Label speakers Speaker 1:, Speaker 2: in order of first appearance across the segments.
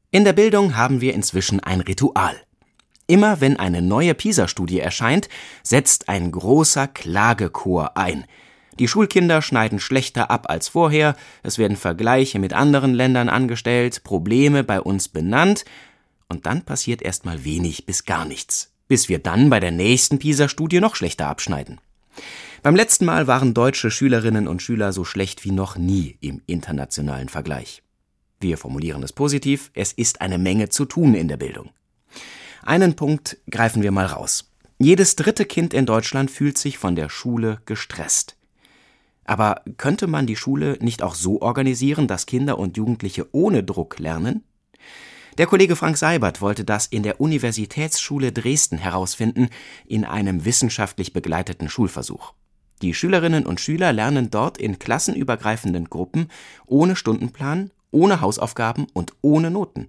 Speaker 1: In der Bildung haben wir inzwischen ein Ritual. Immer wenn eine neue PISA-Studie erscheint, setzt ein großer Klagechor ein. Die Schulkinder schneiden schlechter ab als vorher, es werden Vergleiche mit anderen Ländern angestellt, Probleme bei uns benannt und dann passiert erstmal wenig bis gar nichts, bis wir dann bei der nächsten PISA-Studie noch schlechter abschneiden. Beim letzten Mal waren deutsche Schülerinnen und Schüler so schlecht wie noch nie im internationalen Vergleich. Wir formulieren es positiv, es ist eine Menge zu tun in der Bildung. Einen Punkt greifen wir mal raus. Jedes dritte Kind in Deutschland fühlt sich von der Schule gestresst. Aber könnte man die Schule nicht auch so organisieren, dass Kinder und Jugendliche ohne Druck lernen? Der Kollege Frank Seibert wollte das in der Universitätsschule Dresden herausfinden, in einem wissenschaftlich begleiteten Schulversuch. Die Schülerinnen und Schüler lernen dort in klassenübergreifenden Gruppen, ohne Stundenplan, ohne Hausaufgaben und ohne Noten.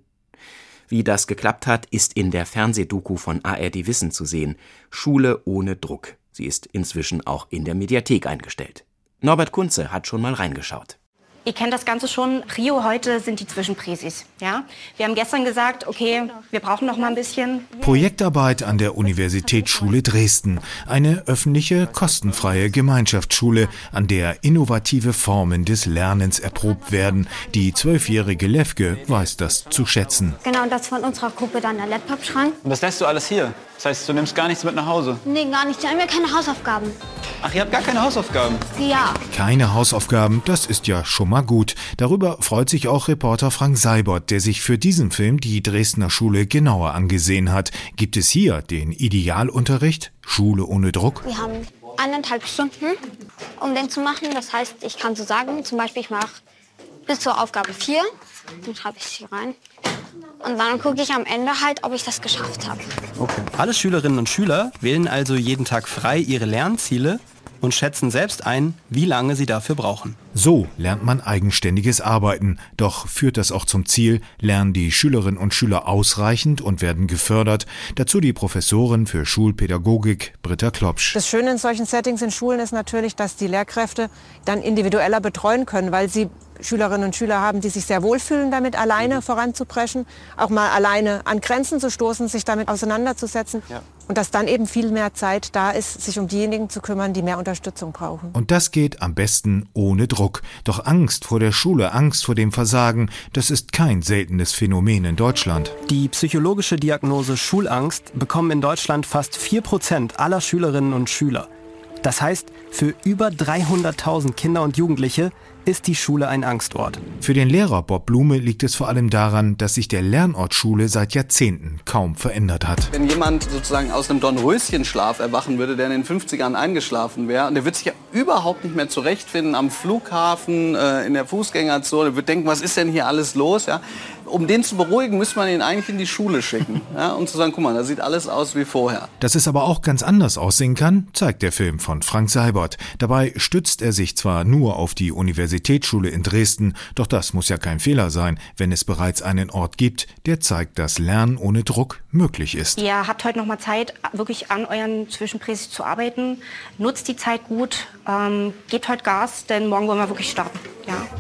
Speaker 1: Wie das geklappt hat, ist in der Fernsehdoku von ARD Wissen zu sehen. Schule ohne Druck. Sie ist inzwischen auch in der Mediathek eingestellt. Norbert Kunze hat schon mal reingeschaut.
Speaker 2: Ihr kennt das Ganze schon. Prio heute sind die Zwischenpräsis. Ja? Wir haben gestern gesagt, okay, wir brauchen noch mal ein bisschen.
Speaker 3: Projektarbeit an der Universitätsschule Dresden. Eine öffentliche, kostenfreie Gemeinschaftsschule, an der innovative Formen des Lernens erprobt werden. Die 12-jährige Levke weiß das zu schätzen.
Speaker 4: Genau, das von unserer Gruppe dann der Laptop-Schrank.
Speaker 5: Und das lässt du alles hier? Das heißt, du nimmst gar nichts mit nach Hause?
Speaker 4: Nee, gar nicht. Da haben wir keine Hausaufgaben.
Speaker 5: Ach, ihr habt gar keine Hausaufgaben?
Speaker 4: Ja.
Speaker 3: Keine Hausaufgaben, das ist ja schon mal gut. Darüber freut sich auch Reporter Frank Seibert, der sich für diesen Film die Dresdner Schule genauer angesehen hat. Gibt es hier den Idealunterricht? Schule ohne Druck?
Speaker 4: Wir haben 1,5 Stunden, um den zu machen. Das heißt, ich kann so sagen, zum Beispiel ich mache bis zur Aufgabe 4. Dann schreibe ich sie rein. Und dann gucke ich am Ende halt, ob ich das geschafft habe.
Speaker 6: Okay. Alle Schülerinnen und Schüler wählen also jeden Tag frei ihre Lernziele und schätzen selbst ein, wie lange sie dafür brauchen.
Speaker 3: So lernt man eigenständiges Arbeiten. Doch führt das auch zum Ziel, lernen die Schülerinnen und Schüler ausreichend und werden gefördert. Dazu die Professorin für Schulpädagogik, Britta Klopsch.
Speaker 7: Das Schöne in solchen Settings in Schulen ist natürlich, dass die Lehrkräfte dann individueller betreuen können, weil sie Schülerinnen und Schüler haben, die sich sehr wohlfühlen, damit alleine voranzupreschen, auch mal alleine an Grenzen zu stoßen, sich damit auseinanderzusetzen. Ja. Und dass dann eben viel mehr Zeit da ist, sich um diejenigen zu kümmern, die mehr Unterstützung brauchen.
Speaker 3: Und das geht am besten ohne Druck. Doch Angst vor der Schule, Angst vor dem Versagen, das ist kein seltenes Phänomen in Deutschland.
Speaker 6: Die psychologische Diagnose Schulangst bekommen in Deutschland fast 4% aller Schülerinnen und Schüler. Das heißt, für über 300.000 Kinder und Jugendliche ist die Schule ein Angstort.
Speaker 3: Für den Lehrer Bob Blume liegt es vor allem daran, dass sich der Lernort Schule seit Jahrzehnten kaum verändert hat.
Speaker 8: Wenn jemand sozusagen aus einem Dornröschenschlaf erwachen würde, der in den 50ern eingeschlafen wäre, und der wird sich ja überhaupt nicht mehr zurechtfinden am Flughafen, in der Fußgängerzone, der wird denken, was ist denn hier alles los? Ja? Um den zu beruhigen, müsste man ihn eigentlich in die Schule schicken, ja? Und zu sagen, guck mal, da sieht alles aus wie vorher.
Speaker 3: Dass es aber auch ganz anders aussehen kann, zeigt der Film von Frank Seibert. Dabei stützt er sich zwar nur auf die Universitätsschule in Dresden, doch das muss ja kein Fehler sein, wenn es bereits einen Ort gibt, der zeigt, dass Lernen ohne Druck möglich ist.
Speaker 2: Ihr habt heute noch mal Zeit, wirklich an euren Zwischenpräsis zu arbeiten. Nutzt die Zeit gut, gebt heute Gas, denn morgen wollen wir wirklich starten. Ja.